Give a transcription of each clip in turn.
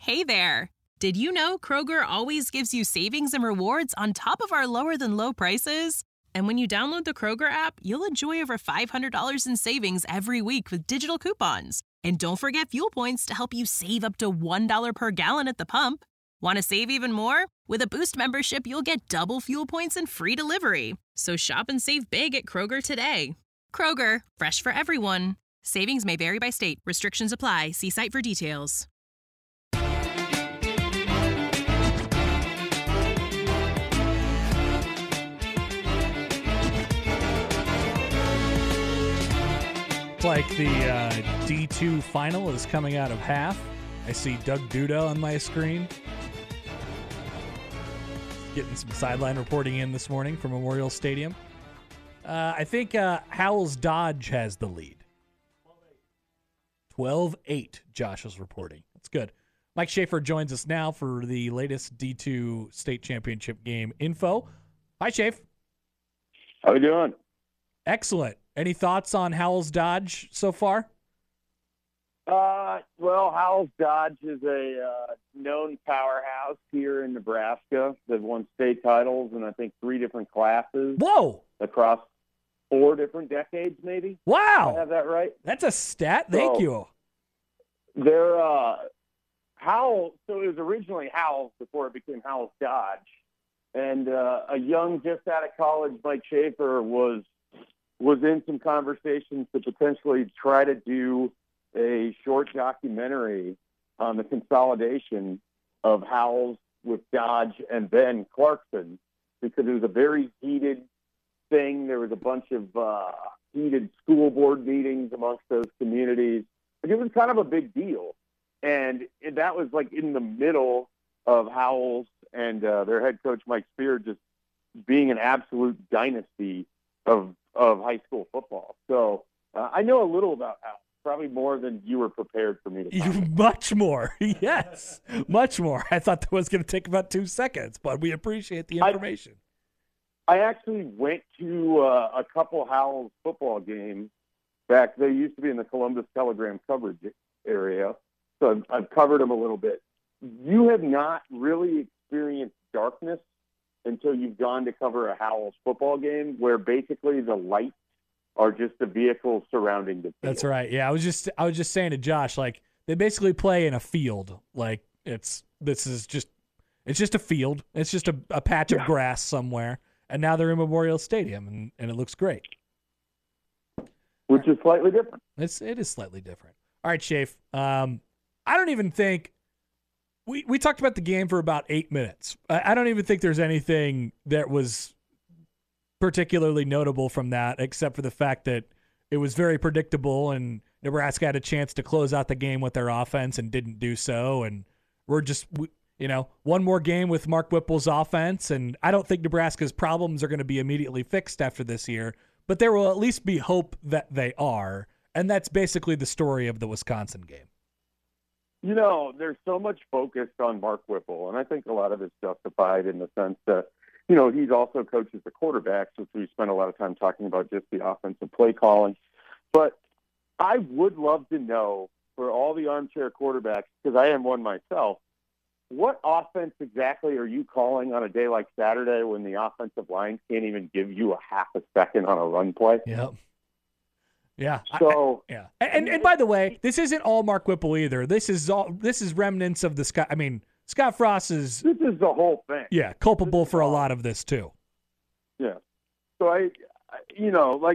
Hey there! Did you know Kroger always gives you savings and rewards on top of our lower than low prices? And when you download the Kroger app, you'll enjoy over $500 in savings every week with digital coupons. And don't forget fuel points to help you save up to $1 per gallon at the pump. Want to save even more? With a Boost membership, you'll get double fuel points and free delivery. So shop and save big at Kroger today. Kroger, fresh for everyone. Savings may vary by state. Restrictions apply. See site for details. Like the D2 final is coming out of half. I see Doug Duda on my screen. Getting some sideline reporting in this morning from Memorial Stadium. I think Howells Dodge has the lead. 12-8, Josh is reporting. That's good. Mike Schaefer joins us now for the latest D2 state championship game info. Hi, Schaefer. How you doing? Excellent. Any thoughts on Howells Dodge so far? Well, Howells Dodge is a known powerhouse here in Nebraska. They've won state titles in, I think, 3 different classes. Whoa! Across 4 different decades, maybe. Wow! I have that right? That's a stat. Thank you. They're Howells. So it was originally Howells before it became Howells Dodge, and a young, just out of college, Mike Schaefer was in some conversations to potentially try to do a short documentary on the consolidation of Howells with Dodge and then Clarkson, because it was a very heated thing. There was a bunch of heated school board meetings amongst those communities. Like, it was kind of a big deal. And that was like in the middle of Howells and their head coach, Mike Spear, just being an absolute dynasty of high school football. So I know a little about Howells, probably more than you were prepared for me to find. Much more. Yes, much more. I thought that was going to take about 2 seconds, but we appreciate the information. I actually went to a couple Howells football games back. They used to be in the Columbus Telegram coverage area, so I've covered them a little bit. You have not really experienced darkness until you've gone to cover a Howells football game, where basically the lights are just the vehicles surrounding the field. That's right. Yeah, I was just saying to Josh, like, they basically play in a field. Like, it's just a field. It's just a patch of grass somewhere, and now they're in Memorial Stadium, and it looks great. Which is slightly different. It is slightly different. All right, Shafe. I don't even think we talked about the game for about 8 minutes. I don't even think there's anything that was particularly notable from that, except for the fact that it was very predictable and Nebraska had a chance to close out the game with their offense and didn't do so. And we're just, one more game with Mark Whipple's offense. And I don't think Nebraska's problems are going to be immediately fixed after this year, but there will at least be hope that they are. And that's basically the story of the Wisconsin game. There's so much focus on Mark Whipple, and I think a lot of it's justified in the sense that, he's also coaches the quarterbacks, which we spent a lot of time talking about, just the offensive play calling. But I would love to know, for all the armchair quarterbacks, because I am one myself, what offense exactly are you calling on a day like Saturday when the offensive line can't even give you a half a second on a run play? Yep. Yeah. So and by the way, this isn't all Mark Whipple either. This is remnants of the Scott. I mean, Scott Frost is. This is the whole thing. Yeah, culpable for a lot of this too. Yeah. So he's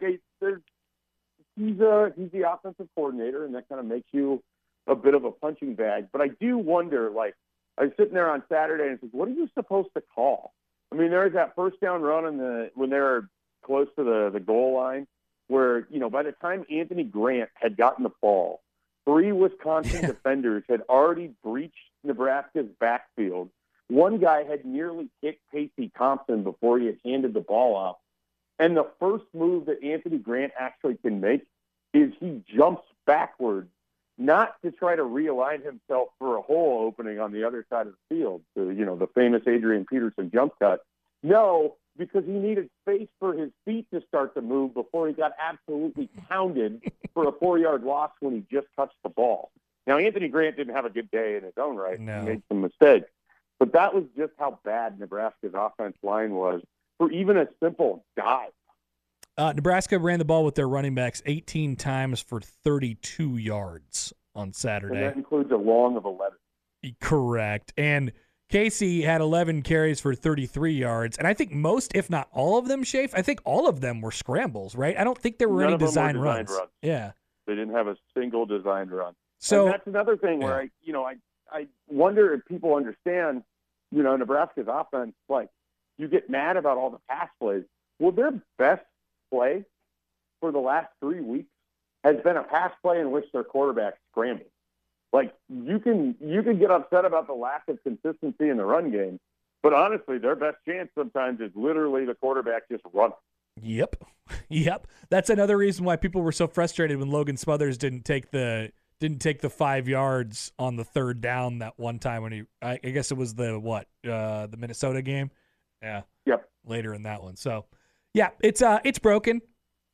the offensive coordinator, and that kind of makes you a bit of a punching bag. But I do wonder, like, I was sitting there on Saturday and said, what are you supposed to call? I mean, there was that first down run when they were close to the goal line, where, by the time Anthony Grant had gotten the ball, 3 Wisconsin defenders had already breached Nebraska's backfield. One guy had nearly hit Casey Thompson before he had handed the ball off. And the first move that Anthony Grant actually can make is he jumps backwards, not to try to realign himself for a hole opening on the other side of the field, so, the famous Adrian Peterson jump cut. No, because he needed space for his feet to start to move before he got absolutely pounded for a 4-yard loss when he just touched the ball. Now, Anthony Grant didn't have a good day in his own right. No. He made some mistakes. But that was just how bad Nebraska's offense line was for even a simple dive. Nebraska ran the ball with their running backs 18 times for 32 yards on Saturday. And that includes a long of 11. Correct. And Casey had 11 carries for 33 yards. And I think most, if not all of them, Shafe, I think all of them were scrambles, right? I don't think there were any design runs. Yeah. They didn't have a single designed run. So and that's another thing where I wonder if people understand, Nebraska's offense, like, you get mad about all the pass plays. Well, their best play for the last 3 weeks has been a pass play in which their quarterback scrambled. Like, you can get upset about the lack of consistency in the run game, but honestly, their best chance sometimes is literally the quarterback just running. Yep. That's another reason why people were so frustrated when Logan Smothers didn't take the 5 yards on the third down that one time when I guess it was the Minnesota game. Yeah. Yep. Later in that one. So, yeah, it's broken.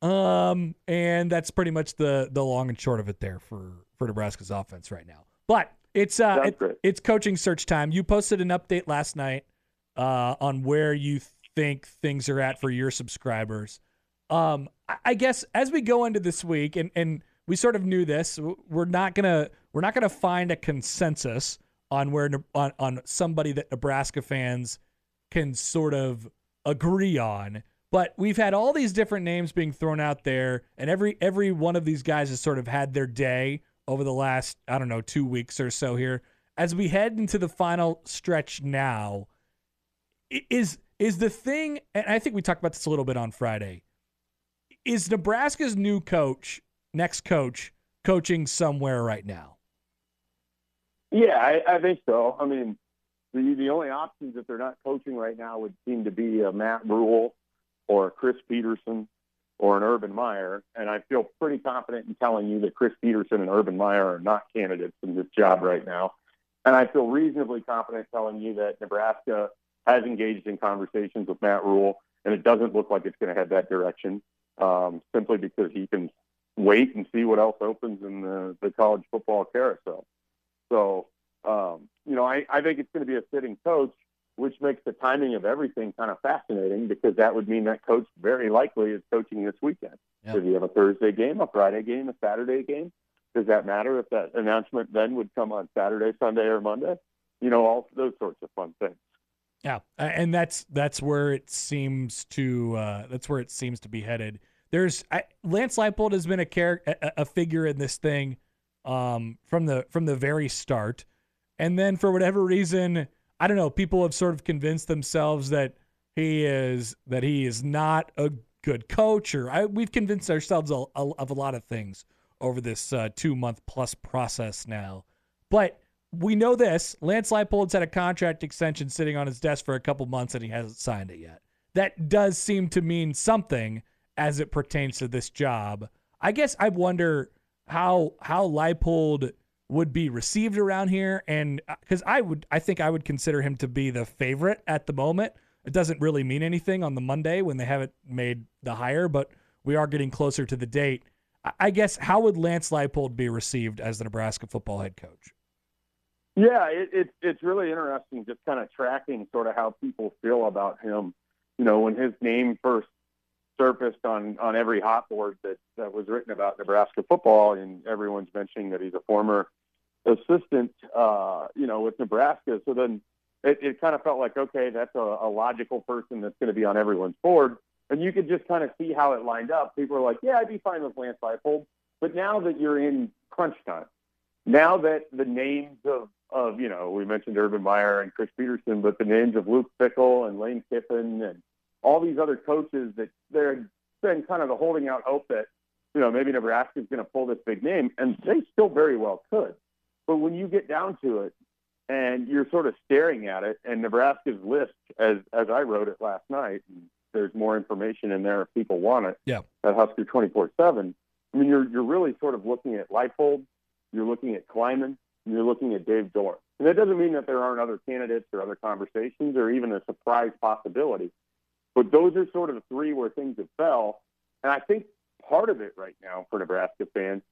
And that's pretty much the long and short of it there for Nebraska's offense right now. But it's coaching search time. You posted an update last night on where you think things are at for your subscribers. I guess as we go into this week, and we sort of knew this, we're not gonna find a consensus on where on somebody that Nebraska fans can sort of agree on. But we've had all these different names being thrown out there, and every one of these guys has sort of had their day over the last, 2 weeks or so here. As we head into the final stretch now, is the thing, and I think we talked about this a little bit on Friday, is Nebraska's next coach, coaching somewhere right now? Yeah, I think so. I mean, the only options that they're not coaching right now would seem to be Matt Rhule or Chris Peterson or an Urban Meyer, and I feel pretty confident in telling you that Chris Peterson and Urban Meyer are not candidates in this job right now. And I feel reasonably confident telling you that Nebraska has engaged in conversations with Matt Rhule, and it doesn't look like it's going to head that direction, simply because he can wait and see what else opens in the college football carousel. So, I think it's going to be a sitting coach, which makes the timing of everything kind of fascinating, because that would mean that coach very likely is coaching this weekend. Yep. Does he have a Thursday game, a Friday game, a Saturday game? Does that matter if that announcement then would come on Saturday, Sunday, or Monday? All those sorts of fun things. Yeah, and that's where it seems to be headed. Lance Leipold has been a figure in this thing from the very start, and then for whatever reason, I don't know, people have sort of convinced themselves that he is not a good coach, or we've convinced ourselves of a lot of things over this 2-month plus process now. But we know this: Lance Leipold's had a contract extension sitting on his desk for a couple months, and he hasn't signed it yet. That does seem to mean something as it pertains to this job. I guess I wonder how Leipold would be received around here, and because I think I would consider him to be the favorite at the moment. It doesn't really mean anything on the Monday when they haven't made the hire, but we are getting closer to the date. I guess, how would Lance Leipold be received as the Nebraska football head coach? Yeah, it's really interesting just kind of tracking sort of how people feel about him. When his name first surfaced on every hot board that was written about Nebraska football, and everyone's mentioning that he's a former assistant, with Nebraska. So then it kind of felt like, okay, that's a logical person that's going to be on everyone's board. And you could just kind of see how it lined up. People are like, yeah, I'd be fine with Lance Leipold. But now that you're in crunch time, now that the names of we mentioned Urban Meyer and Chris Peterson, but the names of Luke Fickell and Lane Kiffin and all these other coaches, that they're been kind of the holding out hope that, maybe Nebraska is going to pull this big name, and they still very well could. But when you get down to it and you're sort of staring at it, and Nebraska's list, as I wrote it last night, and there's more information in there if people want it, yeah, at Husker 24/7. I mean, you're really sort of looking at Leipold, you're looking at Kleiman, and you're looking at Dave Doeren. And that doesn't mean that there aren't other candidates or other conversations or even a surprise possibility. But those are sort of the three where things have fell. And I think part of it right now for Nebraska fans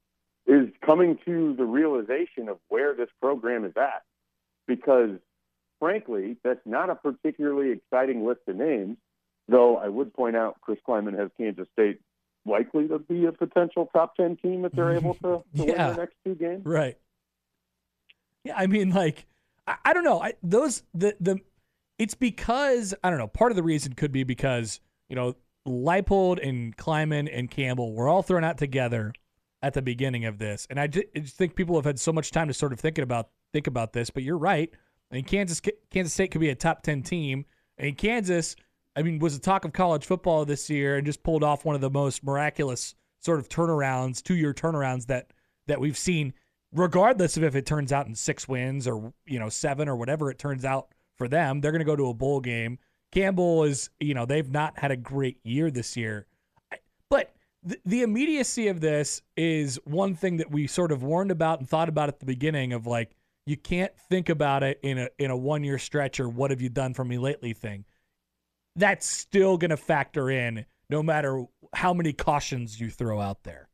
is coming to the realization of where this program is at. Because, frankly, that's not a particularly exciting list of names, though I would point out Chris Kleiman has Kansas State likely to be a potential top 10 team if they're able to win their next two games. Right. Yeah, I mean, like, I don't know. It's because, I don't know, part of the reason could be because, Leipold and Kleiman and Campbell were all thrown out together at the beginning of this. And I just think people have had so much time to sort of think about this, but you're right. I mean, Kansas State could be a top 10 team. And Kansas, I mean, was the talk of college football this year and just pulled off one of the most miraculous sort of turnarounds, 2-year turnarounds that we've seen, regardless of if it turns out in 6 wins or, 7 or whatever it turns out for them. They're going to go to a bowl game. Campbell is, they've not had a great year this year. But the immediacy of this is one thing that we sort of warned about and thought about at the beginning of, like, you can't think about it in a 1-year stretch or what have you done for me lately thing. That's still going to factor in no matter how many cautions you throw out there.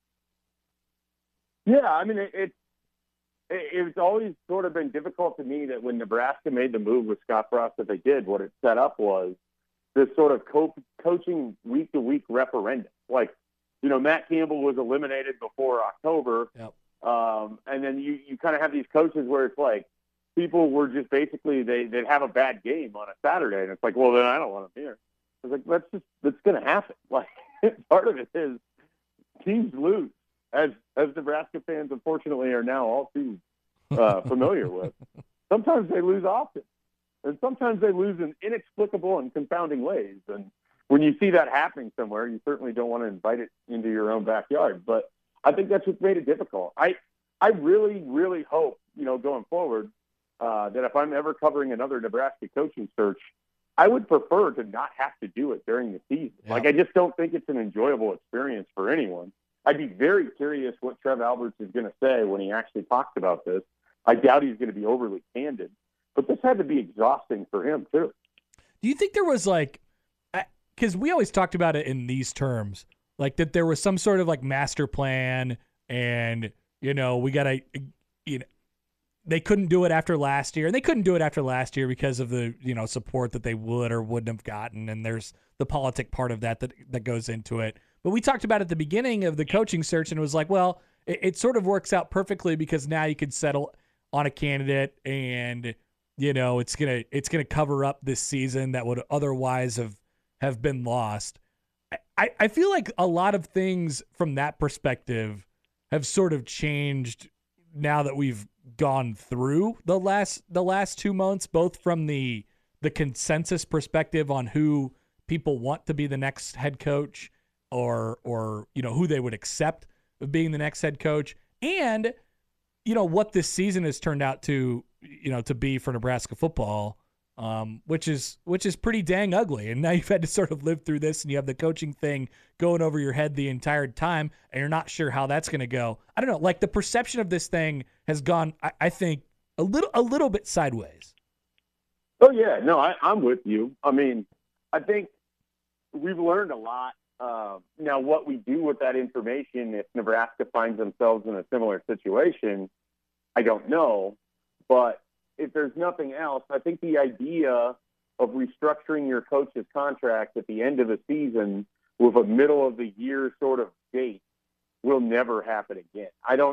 Yeah, I mean, it's always sort of been difficult to me that when Nebraska made the move with Scott Frost that they did, what it set up was this sort of coaching week-to-week referendum. Like, Matt Campbell was eliminated before October, yep. And then you kind of have these coaches where it's like people were just basically they'd have a bad game on a Saturday, and it's like, well, then I don't want them here. It's like that's going to happen. Like, part of it is teams lose, as Nebraska fans unfortunately are now all too familiar with. Sometimes they lose often, and sometimes they lose in inexplicable and confounding ways. And when you see that happening somewhere, you certainly don't want to invite it into your own backyard. But I think that's what's made it difficult. I really, really hope, going forward, that if I'm ever covering another Nebraska coaching search, I would prefer to not have to do it during the season. Yeah. Like, I just don't think it's an enjoyable experience for anyone. I'd be very curious what Trev Alberts is going to say when he actually talks about this. I doubt he's going to be overly candid, but this had to be exhausting for him too. Do you think there was, like, because we always talked about it in these terms, like that there was some sort of like master plan and, we got to, they couldn't do it after last year. And they couldn't do it after last year because of the, support that they would or wouldn't have gotten. And there's the politic part of that goes into it. But we talked about at the beginning of the coaching search, and it was like, well, it sort of works out perfectly because now you can settle on a candidate and, it's gonna cover up this season that would otherwise have been lost. I feel like a lot of things from that perspective have sort of changed now that we've gone through the last 2 months, both from the consensus perspective on who people want to be the next head coach or who they would accept of being the next head coach, and what this season has turned out to be for Nebraska football, which is pretty dang ugly. And now you've had to sort of live through this, and you have the coaching thing going over your head the entire time, and you're not sure how that's going to go. I don't know. Like, the perception of this thing has gone, I think, a little bit sideways. Oh yeah, no, I'm with you. I mean, I think we've learned a lot. Now, what we do with that information, if Nebraska finds themselves in a similar situation, I don't know. But if there's nothing else, I think the idea of restructuring your coach's contract at the end of the season with a middle of the year sort of date will never happen again. I don't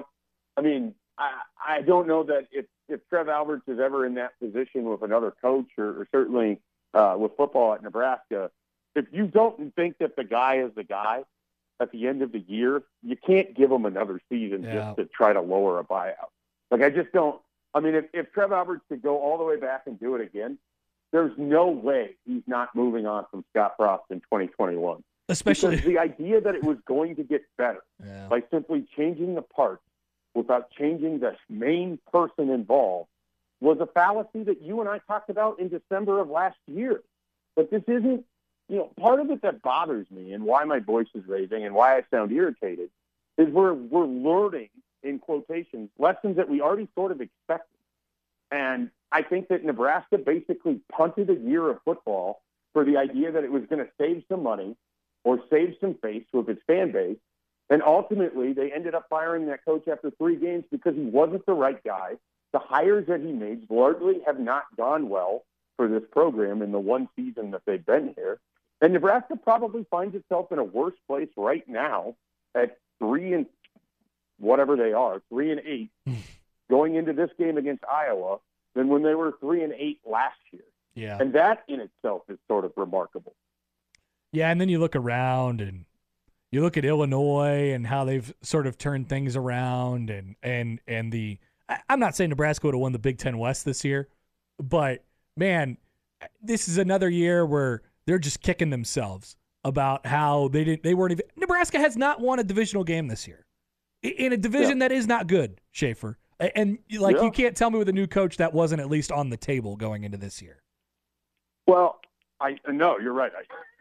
know that if Trev Alberts is ever in that position with another coach or certainly with football at Nebraska, if you don't think that the guy is the guy at the end of the year, you can't give him another season just to try to lower a buyout. Like, I just don't. I mean, if Trev Alberts could go all the way back and do it again, there's no way he's not moving on from Scott Frost in 2021. Especially because the idea that it was going to get better by simply changing the parts without changing the main person involved was a fallacy that you and I talked about in December of last year. But this isn't, part of it that bothers me and why my voice is raising and why I sound irritated is we're learning, in quotations, lessons that we already sort of expected. And I think that Nebraska basically punted a year of football for the idea that it was going to save some money or save some face with its fan base And ultimately, they ended up firing that coach after 3 games because he wasn't the right guy. The hires that he made largely have not gone well for this program in the one season that they've been here. And Nebraska probably finds itself in a worse place right now at 3-8, going into this game against Iowa than when they were 3-8 last year. Yeah. And that in itself is sort of remarkable. Yeah, and then you look around and you look at Illinois and how they've sort of turned things around, and I'm not saying Nebraska would have won the Big Ten West this year, but man, this is another year where they're just kicking themselves about how they weren't even. Nebraska has not won a divisional game this year in a division that is not good, Schaefer. And you can't tell me with a new coach that wasn't at least on the table going into this year. Well, no, you're right.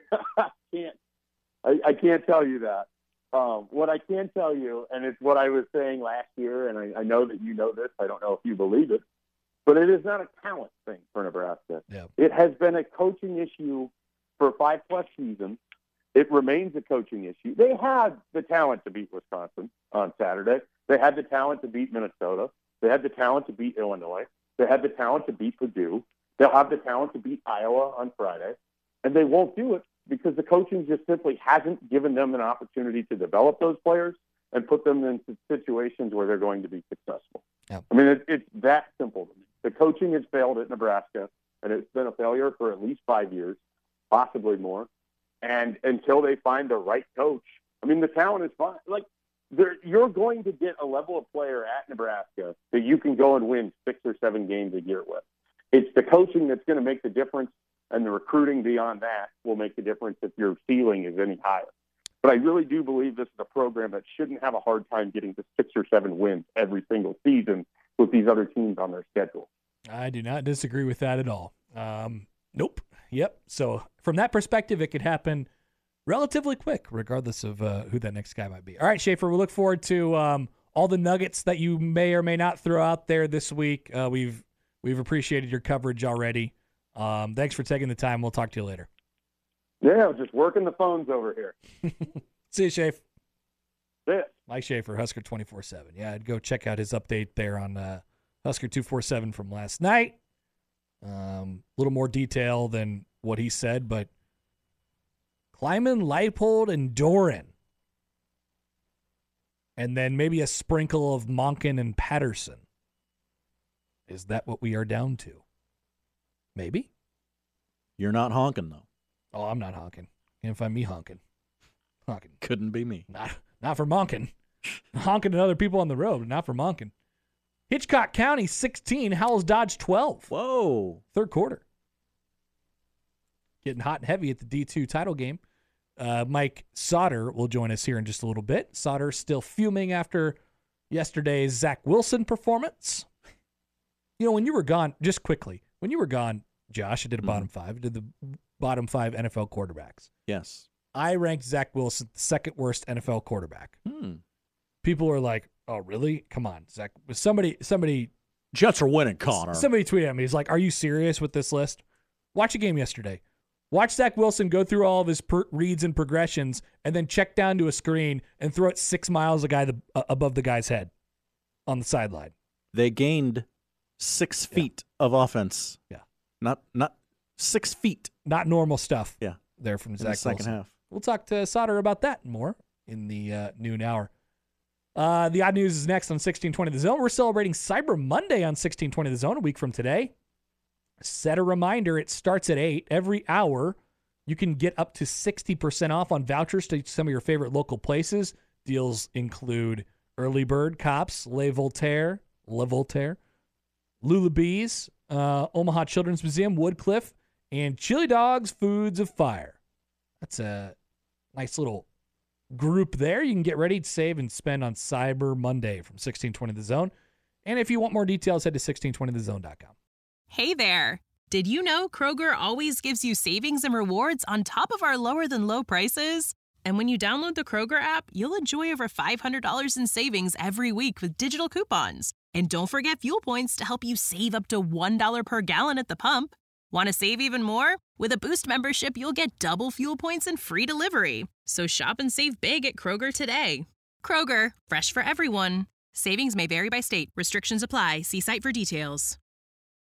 I can't tell you that. What I can tell you, and it's what I was saying last year, and I know that you know this. I don't know if you believe it, but it is not a talent thing for Nebraska. Yeah. It has been a coaching issue for 5+ seasons. It remains a coaching issue. They had the talent to beat Wisconsin on Saturday. They had the talent to beat Minnesota. They had the talent to beat Illinois. They had the talent to beat Purdue. They'll have the talent to beat Iowa on Friday. And they won't do it because the coaching just simply hasn't given them an opportunity to develop those players and put them into situations where they're going to be successful. Yeah. I mean, it's that simple to me. The coaching has failed at Nebraska, and it's been a failure for at least 5 years, possibly more. And until they find the right coach, I mean, the talent is fine. Like, you're going to get a level of player at Nebraska that you can go and win 6 or 7 games a year with. It's the coaching that's going to make the difference, and the recruiting beyond that will make the difference if your ceiling is any higher. But I really do believe this is a program that shouldn't have a hard time getting to 6 or 7 wins every single season with these other teams on their schedule. I do not disagree with that at all. Nope. Yep. So from that perspective, it could happen relatively quick, regardless of who that next guy might be. All right, Schaefer, we look forward to all the nuggets that you may or may not throw out there this week. We've appreciated your coverage already. Thanks for taking the time. We'll talk to you later. Yeah, just working the phones over here. See you, Schaefer. Yeah. Mike Schaefer, Husker 24/7. Yeah, I'd go check out his update there on Husker 247 from last night. A little more detail than what he said, but Kleiman, Leipold, and Doran. And then maybe a sprinkle of Monken and Patterson. Is that what we are down to? Maybe. You're not honking, though. Oh, I'm not honking. Can't find me honking. Honking. Couldn't be me. Not for Monken. Honking at other people on the road, but not for Monken. Hitchcock County 16, Howells Dodge 12. Whoa. Third quarter. Getting hot and heavy at the D2 title game. Mike Sauter will join us here in just a little bit. Sauter still fuming after yesterday's Zach Wilson performance. You know, when you were gone, just quickly, when you were gone, Josh, I did a bottom 5. I did the bottom 5 NFL quarterbacks. Yes. I ranked Zach Wilson the second worst NFL quarterback. People are like, oh, really? Come on, Zach. Somebody. Jets are winning, Connor. Somebody tweeted at me. He's like, are you serious with this list? Watch a game yesterday. Watch Zach Wilson go through all of his reads and progressions and then check down to a screen and throw it 6 miles above the guy's head on the sideline. They gained 6 feet of offense. Yeah. Not 6 feet. Not normal stuff. Yeah. There from Zach Wilson. Second half. We'll talk to Sauter about that and more in the noon hour. The odd news is next on 1620 The Zone. We're celebrating Cyber Monday on 1620 The Zone a week from today. Set a reminder, it starts at 8. Every hour, you can get up to 60% off on vouchers to some of your favorite local places. Deals include Early Bird, Cops, Le Voltaire, Lula Bees, Omaha Children's Museum, Woodcliff, and Chili Dogs Foods of Fire. That's a nice little group there. You can get ready to save and spend on Cyber Monday from 1620 The Zone. And if you want more details, head to 1620thezone.com. Hey there. Did you know Kroger always gives you savings and rewards on top of our lower than low prices? And when you download the Kroger app, you'll enjoy over $500 in savings every week with digital coupons. And don't forget fuel points to help you save up to $1 per gallon at the pump. Want to save even more? With a Boost membership, you'll get double fuel points and free delivery. So shop and save big at Kroger today. Kroger, fresh for everyone. Savings may vary by state. Restrictions apply. See site for details.